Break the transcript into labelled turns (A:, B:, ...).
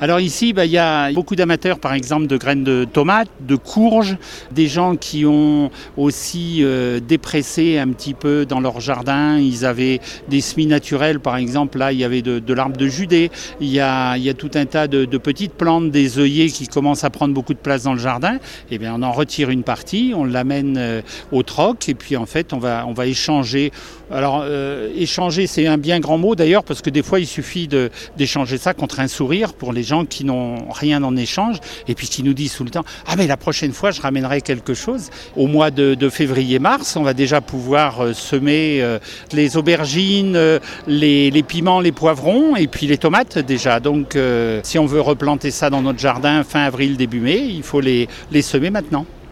A: Alors ici, il y a beaucoup d'amateurs, par exemple, de graines de tomates, de courges, des gens qui ont aussi dépressé un petit peu dans leur jardin. Ils avaient des semis naturels, par exemple, là, il y avait de l'arbre de Judée. Il y a tout un tas de petites plantes, des œillets qui commencent à prendre beaucoup de place dans le jardin. Eh bien, on en retire une partie, on l'amène au troc et puis en fait, on va échanger. Alors, échanger, c'est un bien grand mot d'ailleurs, parce que des fois, il suffit d'échanger ça contre un sourire pour les gens qui n'ont rien en échange et puis qui nous disent tout le temps « Ah, mais la prochaine fois, je ramènerai quelque chose ». Au mois de février-mars, on va déjà pouvoir semer les aubergines, les piments, les poivrons et puis les tomates déjà. Donc, si on veut replanter ça dans notre jardin fin avril, début mai, il faut les semer maintenant.